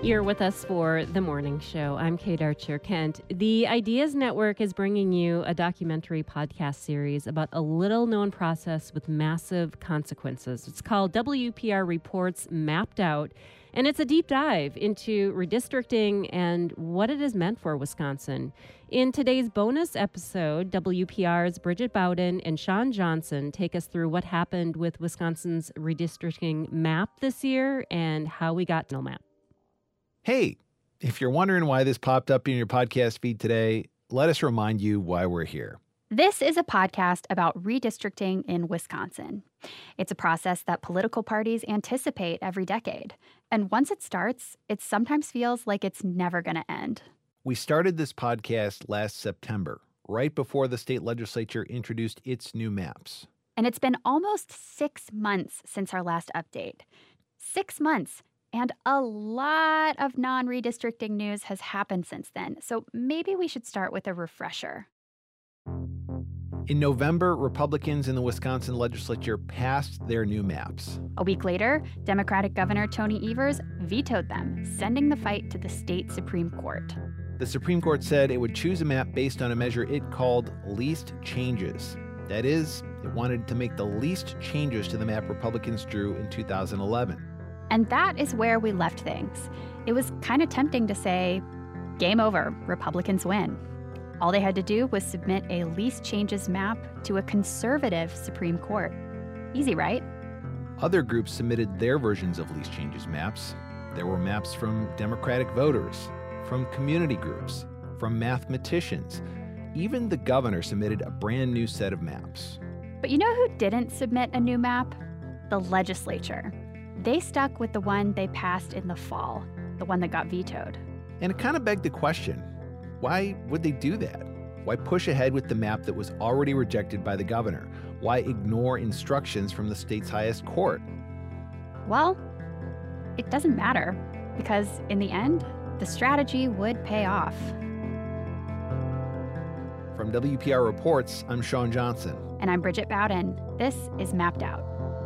You're with us for The Morning Show. I'm Kate Archer-Kent. The Ideas Network is bringing you a documentary podcast series about a little-known process with massive consequences. It's called WPR Reports Mapped Out, and it's a deep dive into redistricting and what it has meant for Wisconsin. In today's bonus episode, WPR's Bridget Bowden and Sean Johnson take us through what happened with Wisconsin's redistricting map this year and how we got no map. Hey, if you're wondering why this popped up in your podcast feed today, let us remind you why we're here. This is a podcast about redistricting in Wisconsin. It's a process that political parties anticipate every decade. And once it starts, it sometimes feels like it's never going to end. We started this podcast last September, right before the state legislature introduced its new maps. And it's been almost 6 months since our last update. 6 months. And a lot of non-redistricting news has happened since then, so maybe we should start with a refresher. In November, Republicans in the Wisconsin legislature passed their new maps. A week later, Democratic Governor Tony Evers vetoed them, sending the fight to the state Supreme Court. The Supreme Court said it would choose a map based on a measure it called least changes. That is, it wanted to make the least changes to the map Republicans drew in 2011. And that is where we left things. It was kind of tempting to say, game over, Republicans win. All they had to do was submit a least changes map to a conservative Supreme Court. Easy, right? Other groups submitted their versions of least changes maps. There were maps from Democratic voters, from community groups, from mathematicians. Even the governor submitted a brand new set of maps. But you know who didn't submit a new map? The legislature. They stuck with the one they passed in the fall, the one that got vetoed. And it kind of begged the question, why would they do that? Why push ahead with the map that was already rejected by the governor? Why ignore instructions from the state's highest court? Well, it doesn't matter, because in the end, the strategy would pay off. From WPR Reports, I'm Sean Johnson. And I'm Bridget Bowden. This is Mapped Out.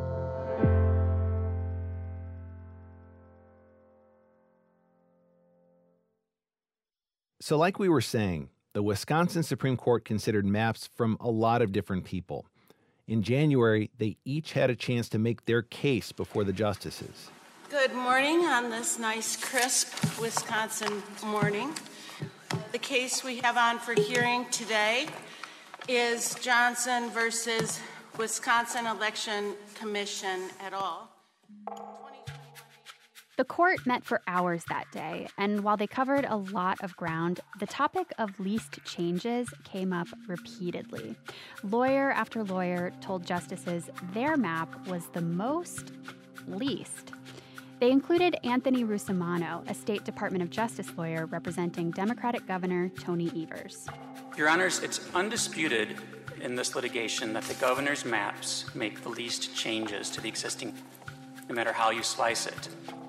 So like we were saying, the Wisconsin Supreme Court considered maps from a lot of different people. In January, they each had a chance to make their case before the justices. Good morning on this nice, crisp Wisconsin morning. The case we have on for hearing today is Johnson versus Wisconsin Election Commission et al. The court met for hours that day, and while they covered a lot of ground, the topic of least changes came up repeatedly. Lawyer after lawyer told justices their map was the most least. They included Anthony Russomanno, a State Department of Justice lawyer representing Democratic Governor Tony Evers. Your Honors, it's undisputed in this litigation that the governor's maps make the least changes to the existing, no matter how you slice it.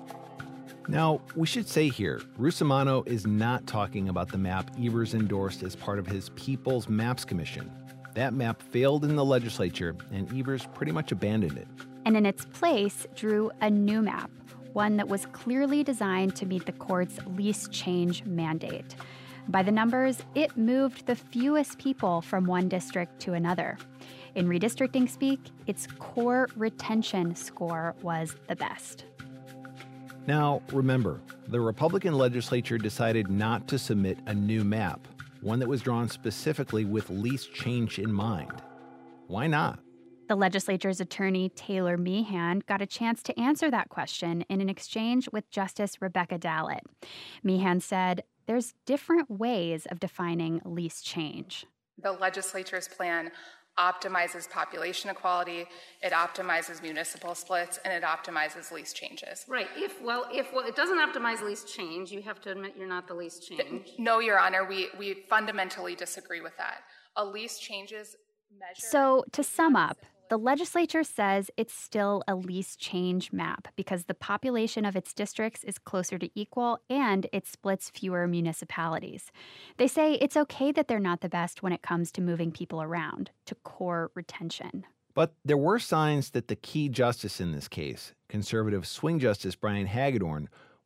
Now, we should say here, Russomanno is not talking about the map Evers endorsed as part of his People's Maps Commission. That map failed in the legislature, and Evers pretty much abandoned it. And in its place, drew a new map, one that was clearly designed to meet the court's least change mandate. By the numbers, it moved the fewest people from one district to another. In redistricting speak, its core retention score was the best. Now, remember, the Republican legislature decided not to submit a new map, one that was drawn specifically with least change in mind. Why not? The legislature's attorney, Taylor Meehan, got a chance to answer that question in an exchange with Justice Rebecca Dallet. Meehan said, there's different ways of defining least change. The legislature's plan optimizes population equality, it optimizes municipal splits, and it optimizes least changes. Right. If it doesn't optimize least change, you have to admit you're not the least change. No, Your Honor, we fundamentally disagree with that. A least changes measure... So, to sum up, the legislature says it's still a least change map because the population of its districts is closer to equal and it splits fewer municipalities. They say it's okay that they're not the best when it comes to moving people around, to core retention. But there were signs that the key justice in this case, conservative swing justice Brian Hagedorn,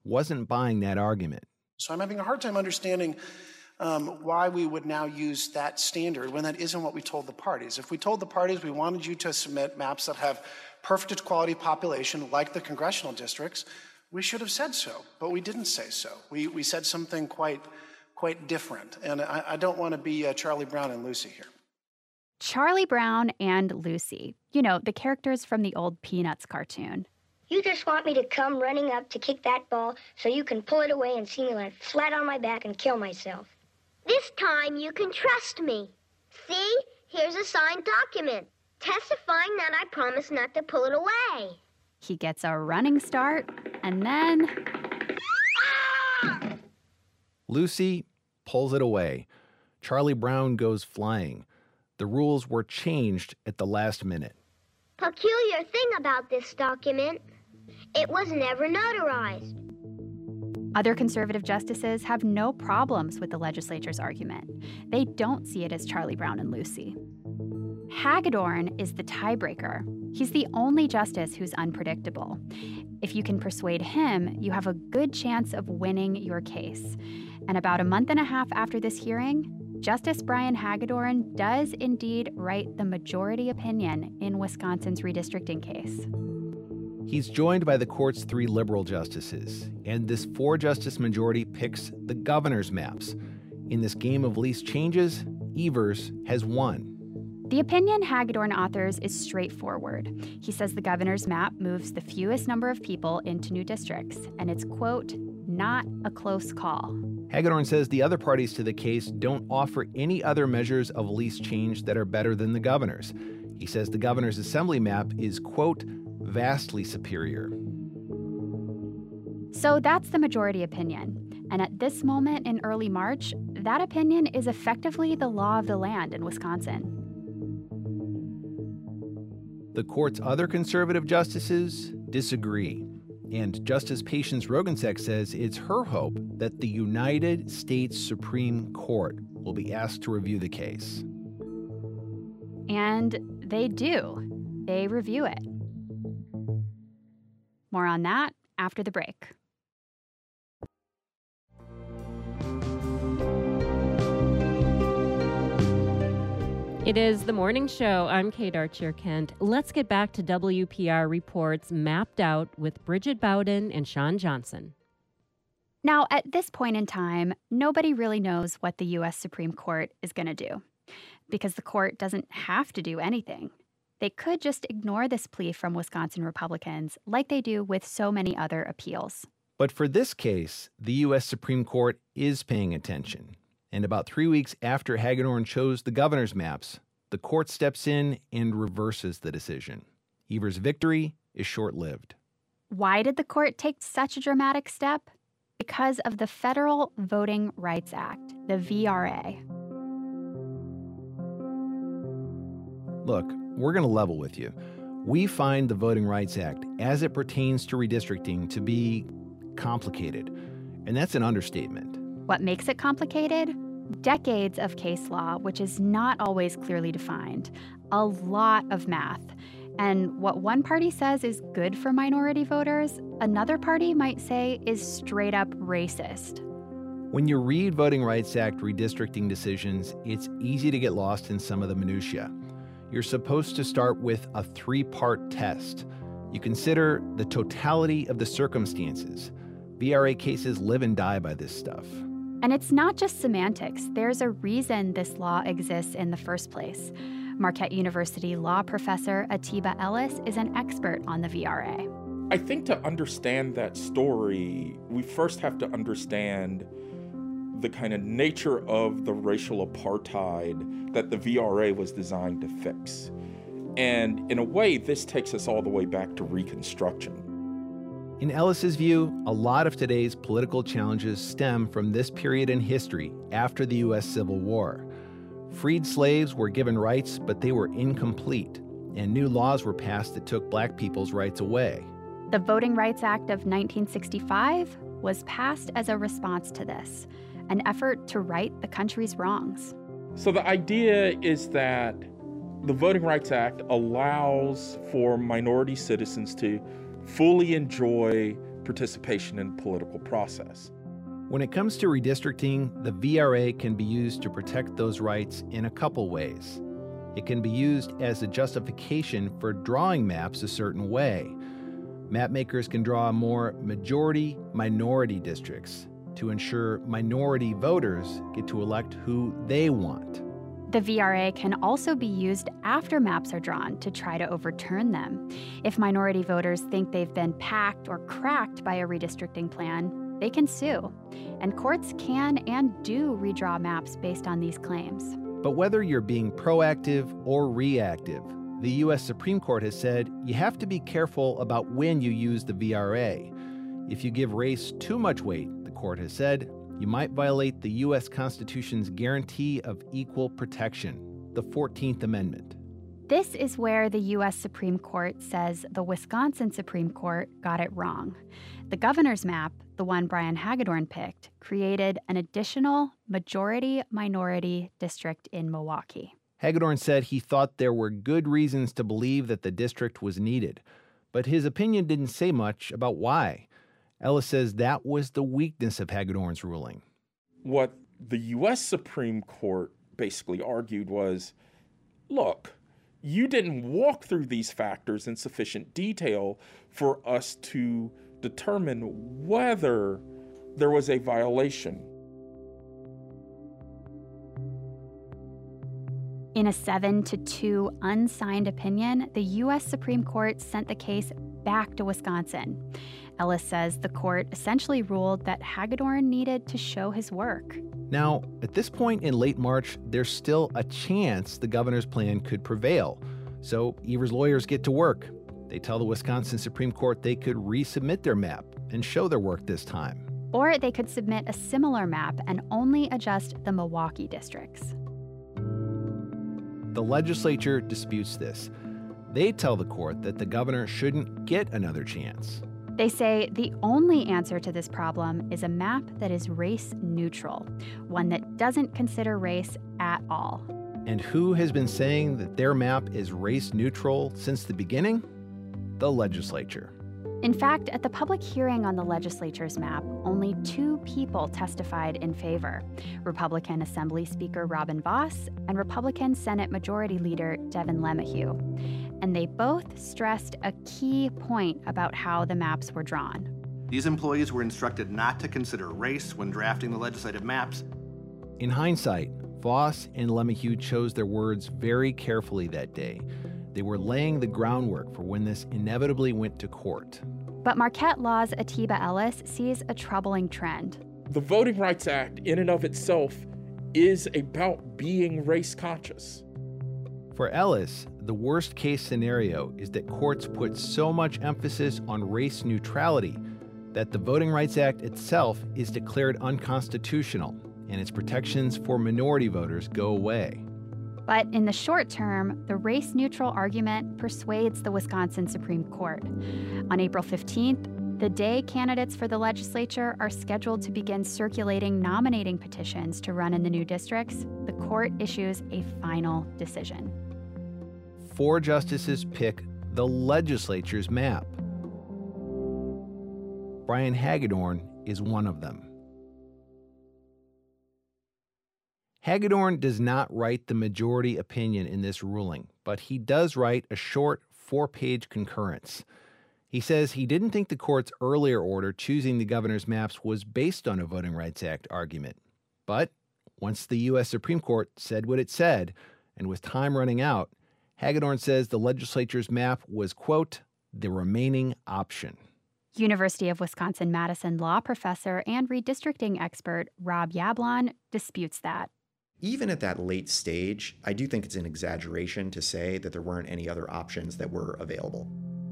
wasn't buying that argument. So I'm having a hard time understanding why we would now use that standard when that isn't what we told the parties. If we told the parties we wanted you to submit maps that have perfect equality population like the congressional districts, we should have said so, but we didn't say so. We said something quite different, and I don't want to be Charlie Brown and Lucy here. Charlie Brown and Lucy. You know, the characters from the old Peanuts cartoon. You just want me to come running up to kick that ball so you can pull it away and see me land flat on my back and kill myself. This time you can trust me. See, here's a signed document testifying that I promise not to pull it away. He gets a running start, and then... Lucy pulls it away. Charlie Brown goes flying. The rules were changed at the last minute. Peculiar thing about this document, it was never notarized. Other conservative justices have no problems with the legislature's argument. They don't see it as Charlie Brown and Lucy. Hagedorn is the tiebreaker. He's the only justice who's unpredictable. If you can persuade him, you have a good chance of winning your case. And about a month and a half after this hearing, Justice Brian Hagedorn does indeed write the majority opinion in Wisconsin's redistricting case. He's joined by the court's 3 liberal justices, and this 4-justice majority picks the governor's maps. In this game of least changes, Evers has won. The opinion Hagedorn authors is straightforward. He says the governor's map moves the fewest number of people into new districts, and it's, quote, not a close call. Hagedorn says the other parties to the case don't offer any other measures of least change that are better than the governor's. He says the governor's assembly map is, quote, vastly superior. So that's the majority opinion. And at this moment in early March, that opinion is effectively the law of the land in Wisconsin. The court's other conservative justices disagree. And Justice Patience Roggensack says it's her hope that the United States Supreme Court will be asked to review the case. And they do. They review it. More on that after the break. It is The Morning Show. I'm Kate Archer-Kent. Let's get back to WPR Reports Mapped Out with Bridget Bowden and Sean Johnson. Now, at this point in time, nobody really knows what the U.S. Supreme Court is going to do, because the court doesn't have to do anything. They could just ignore this plea from Wisconsin Republicans like they do with so many other appeals. But for this case, the U.S. Supreme Court is paying attention. And about 3 weeks after Hagedorn chose the governor's maps, the court steps in and reverses the decision. Evers' victory is short-lived. Why did the court take such a dramatic step? Because of the Federal Voting Rights Act, the VRA. Look, we're going to level with you. We find the Voting Rights Act, as it pertains to redistricting, to be complicated. And that's an understatement. What makes it complicated? Decades of case law, which is not always clearly defined, a lot of math. And what one party says is good for minority voters, another party might say is straight up racist. When you read Voting Rights Act redistricting decisions, it's easy to get lost in some of the minutiae. You're supposed to start with a 3-part test. You consider the totality of the circumstances. VRA cases live and die by this stuff. And it's not just semantics. There's a reason this law exists in the first place. Marquette University law professor Atiba Ellis is an expert on the VRA. I think to understand that story, we first have to understand the kind of nature of the racial apartheid that the VRA was designed to fix. And in a way, this takes us all the way back to Reconstruction. In Ellis's view, a lot of today's political challenges stem from this period in history after the U.S. Civil War. Freed slaves were given rights, but they were incomplete, and new laws were passed that took black people's rights away. The Voting Rights Act of 1965 was passed as a response to this, an effort to right the country's wrongs. So the idea is that the Voting Rights Act allows for minority citizens to fully enjoy participation in the political process. When it comes to redistricting, the VRA can be used to protect those rights in a couple ways. It can be used as a justification for drawing maps a certain way. Mapmakers can draw more majority-minority districts to ensure minority voters get to elect who they want. The VRA can also be used after maps are drawn to try to overturn them. If minority voters think they've been packed or cracked by a redistricting plan, they can sue. And courts can and do redraw maps based on these claims. But whether you're being proactive or reactive, the U.S. Supreme Court has said you have to be careful about when you use the VRA. If you give race too much weight, the court has said, you might violate the U.S. Constitution's guarantee of equal protection, the 14th Amendment. This is where the U.S. Supreme Court says the Wisconsin Supreme Court got it wrong. The governor's map, the one Brian Hagedorn picked, created an additional majority-minority district in Milwaukee. Hagedorn said he thought there were good reasons to believe that the district was needed, but his opinion didn't say much about why. Ellis says that was the weakness of Hagedorn's ruling. What the U.S. Supreme Court basically argued was, look, you didn't walk through these factors in sufficient detail for us to determine whether there was a violation. In a 7-2 unsigned opinion, the U.S. Supreme Court sent the case back to Wisconsin. Ellis says the court essentially ruled that Hagedorn needed to show his work. Now, at this point in late March, there's still a chance the governor's plan could prevail. So Evers' lawyers get to work. They tell the Wisconsin Supreme Court they could resubmit their map and show their work this time. Or they could submit a similar map and only adjust the Milwaukee districts. The legislature disputes this. They tell the court that the governor shouldn't get another chance. They say the only answer to this problem is a map that is race neutral, one that doesn't consider race at all. And who has been saying that their map is race neutral since the beginning? The legislature. In fact, at the public hearing on the legislature's map, only 2 people testified in favor: Republican Assembly Speaker Robin Vos and Republican Senate Majority Leader Devin LeMahieu. And they both stressed a key point about how the maps were drawn. These employees were instructed not to consider race when drafting the legislative maps. In hindsight, Vos and LeMahieu chose their words very carefully that day. They were laying the groundwork for when this inevitably went to court. But Marquette Law's Atiba Ellis sees a troubling trend. The Voting Rights Act in and of itself is about being race conscious. For Ellis, the worst case scenario is that courts put so much emphasis on race neutrality that the Voting Rights Act itself is declared unconstitutional and its protections for minority voters go away. But in the short term, the race-neutral argument persuades the Wisconsin Supreme Court. On April 15th, the day candidates for the legislature are scheduled to begin circulating nominating petitions to run in the new districts, the court issues a final decision. 4 justices pick the legislature's map. Brian Hagedorn is one of them. Hagedorn does not write the majority opinion in this ruling, but he does write a short 4-page concurrence. He says he didn't think the court's earlier order choosing the governor's maps was based on a Voting Rights Act argument. But once the U.S. Supreme Court said what it said, and with time running out, Hagedorn says the legislature's map was, quote, the remaining option. University of Wisconsin-Madison law professor and redistricting expert Rob Yablon disputes that. Even at that late stage, I do think it's an exaggeration to say that there weren't any other options that were available.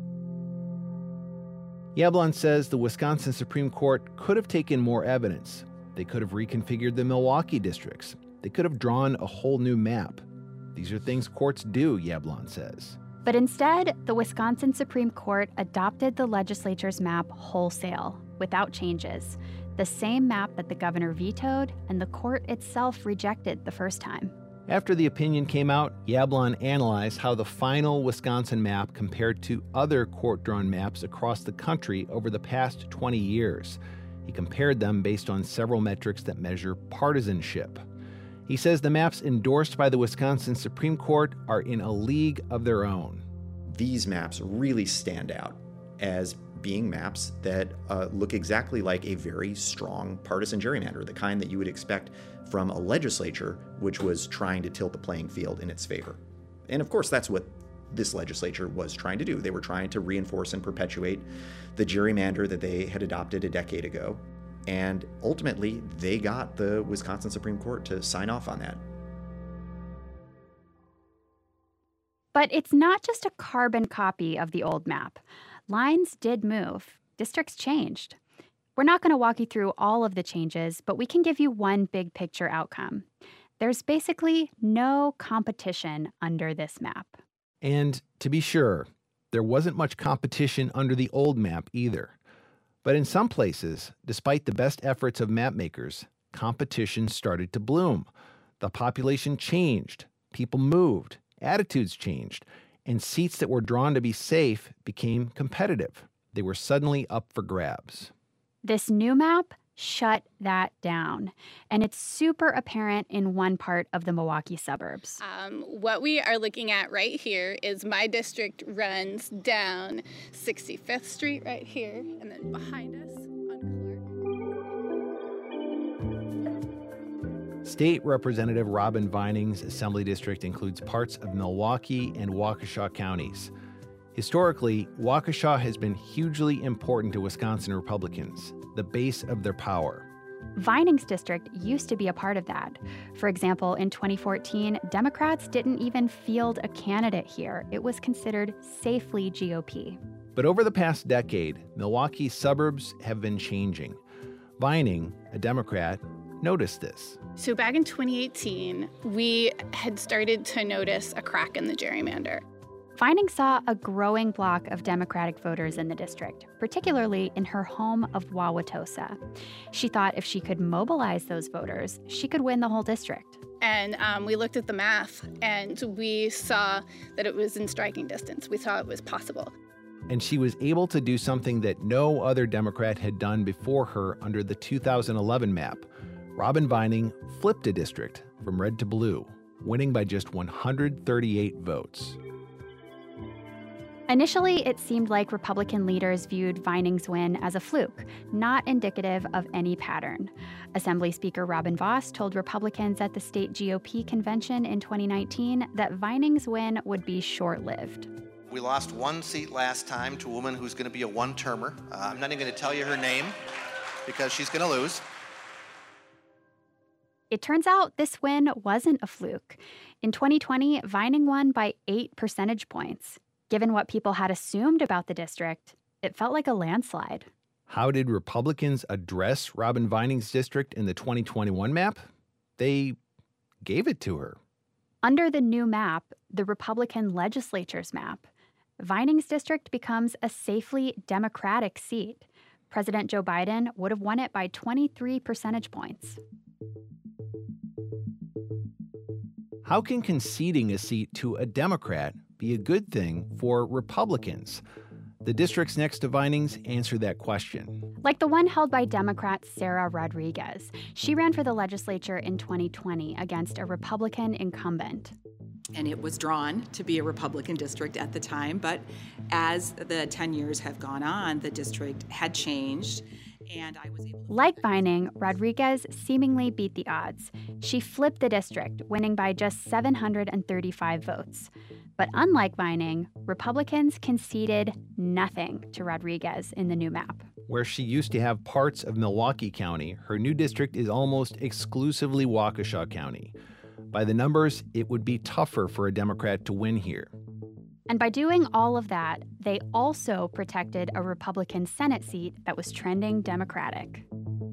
Yablon says the Wisconsin Supreme Court could have taken more evidence. They could have reconfigured the Milwaukee districts. They could have drawn a whole new map. These are things courts do, Yablon says. But instead, the Wisconsin Supreme Court adopted the legislature's map wholesale, without changes. The same map that the governor vetoed and the court itself rejected the first time. After the opinion came out, Yablon analyzed how the final Wisconsin map compared to other court-drawn maps across the country over the past 20 years. He compared them based on several metrics that measure partisanship. He says the maps endorsed by the Wisconsin Supreme Court are in a league of their own. These maps really stand out as being maps that look exactly like a very strong partisan gerrymander, the kind that you would expect from a legislature which was trying to tilt the playing field in its favor. And of course, that's what this legislature was trying to do. They were trying to reinforce and perpetuate the gerrymander that they had adopted a decade ago. And ultimately, they got the Wisconsin Supreme Court to sign off on that. But it's not just a carbon copy of the old map. Lines did move. Districts changed. We're not going to walk you through all of the changes, but we can give you one big picture outcome. There's basically no competition under this map. And to be sure, there wasn't much competition under the old map either. But in some places, despite the best efforts of map makers, competition started to bloom. The population changed, people moved, attitudes changed, and seats that were drawn to be safe became competitive. They were suddenly up for grabs. This new map shut that down, and it's super apparent in one part of the Milwaukee suburbs. What we are looking at right here is my district runs down 65th Street right here, and then behind us on Clark. State Representative Robin Vining's Assembly District includes parts of Milwaukee and Waukesha counties. Historically, Waukesha has been hugely important to Wisconsin Republicans, the base of their power. Vining's district used to be a part of that. For example, in 2014, Democrats didn't even field a candidate here. It was considered safely GOP. But over the past decade, Milwaukee's suburbs have been changing. Vining, a Democrat, noticed this. So back in 2018, we had started to notice a crack in the gerrymander. Vining saw a growing block of Democratic voters in the district, particularly in her home of Wauwatosa. She thought if she could mobilize those voters, she could win the whole district. And we looked at the math, and we saw that it was in striking distance. We saw it was possible. And she was able to do something that no other Democrat had done before her under the 2011 map. Robin Vining flipped a district from red to blue, winning by just 138 votes. Initially, it seemed like Republican leaders viewed Vining's win as a fluke, not indicative of any pattern. Assembly Speaker Robin Vos told Republicans at the state GOP convention in 2019 that Vining's win would be short-lived. We lost one seat last time to a woman who's going to be a one-termer. I'm not even going to tell you her name because she's going to lose. It turns out this win wasn't a fluke. In 2020, Vining won by 8 percentage points. Given what people had assumed about the district, it felt like a landslide. How did Republicans address Robin Vining's district in the 2021 map? They gave it to her. Under the new map, the Republican legislature's map, Vining's district becomes a safely Democratic seat. President Joe Biden would have won it by 23 percentage points. How can conceding a seat to a Democrat be a good thing for Republicans? The districts next to Vining's answer that question. Like the one held by Democrat Sarah Rodriguez. She ran for the legislature in 2020 against a Republican incumbent. And it was drawn to be a Republican district at the time, but as the 10 years have gone on, the district had changed. And I was able to... Like Vining, Rodriguez seemingly beat the odds. She flipped the district, winning by just 735 votes. But unlike Vining, Republicans conceded nothing to Rodriguez in the new map. Where she used to have parts of Milwaukee County, her new district is almost exclusively Waukesha County. By the numbers, it would be tougher for a Democrat to win here. And by doing all of that, they also protected a Republican Senate seat that was trending Democratic.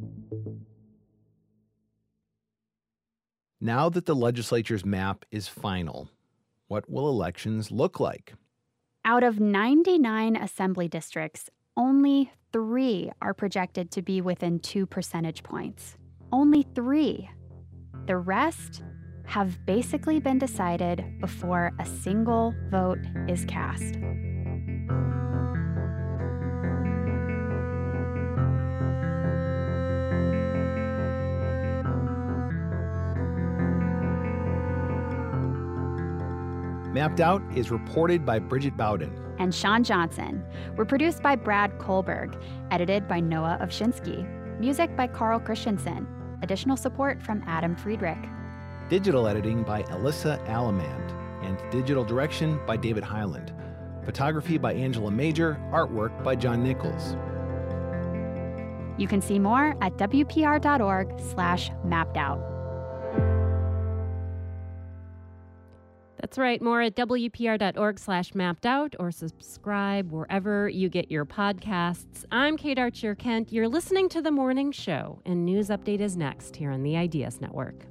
Now that the legislature's map is final, what will elections look like? Out of 99 assembly districts, only 3 are projected to be within 2 percentage points. Only 3. The rest have basically been decided before a single vote is cast. Mapped Out is reported by Bridget Bowden and Sean Johnson. We're produced by Brad Kohlberg, edited by Noah Ovshinsky. Music by Carl Christensen. Additional support from Adam Friedrich. Digital editing by Alyssa Alamand, and digital direction by David Hyland. Photography by Angela Major, artwork by John Nichols. You can see more at wpr.org/mappedout. That's right. More at wpr.org/mappedout or subscribe wherever you get your podcasts. I'm Kate Archer Kent. You're listening to The Morning Show, and News Update is next here on the Ideas Network.